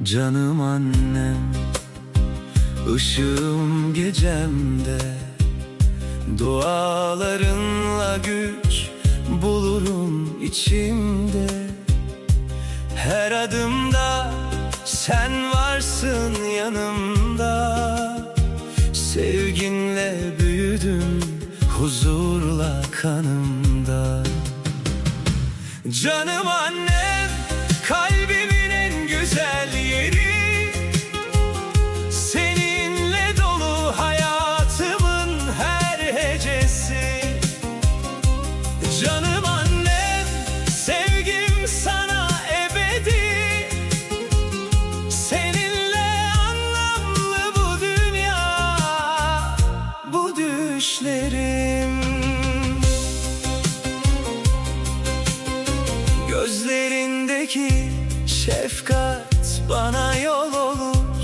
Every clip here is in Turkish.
Canım annem, ışığım gecemde, dualarınla güç bulurum içimde. Her adımda sen varsın yanımda, sevginle büyüdüm huzurla kanımda. Canım annem, kalbimin en güzel yeri, seninle dolu hayatımın her hecesi. Canım annem, sevgim sana ebedi, seninle anlamlı bu dünya, bu düşlerim. Gözlerindeki şefkat bana yol olur,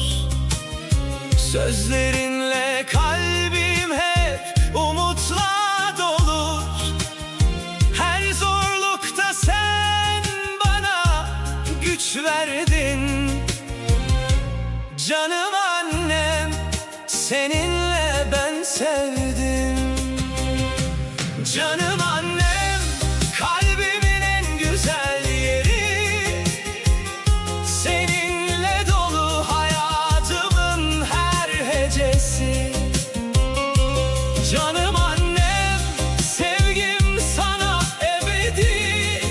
sözlerinle kalbim hep umutla dolur. Her zorlukta sen bana güç verdin. Canım annem, seninle ben sevdim. Canım annem, kalbimin en güzel yeri, seninle dolu hayatımın her hecesi. Canım annem, sevgim sana ebedi,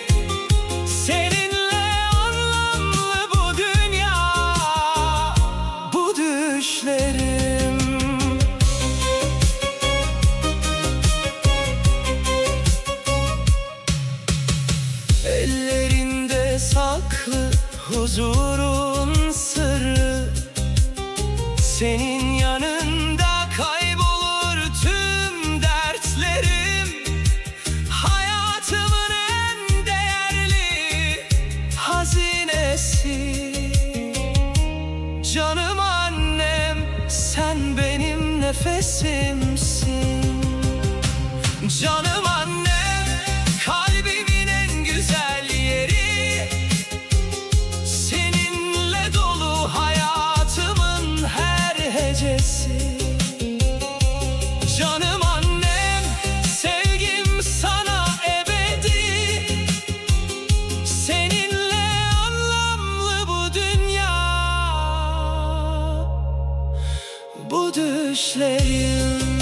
seninle anlamlı bu dünya, bu düşlerim. Ellerinde saklı huzurun sırrı, senin yanında kaybolur tüm dertlerim. Hayatımın en değerli hazinesi. Canım annem, sen benim nefesimsin. Canım annem, kalbimin en güzel yeri, seninle dolu hayatımın her hecesi. Canım annem, sevgim sana ebedi, seninle anlamlı bu dünya, bu düşlerim.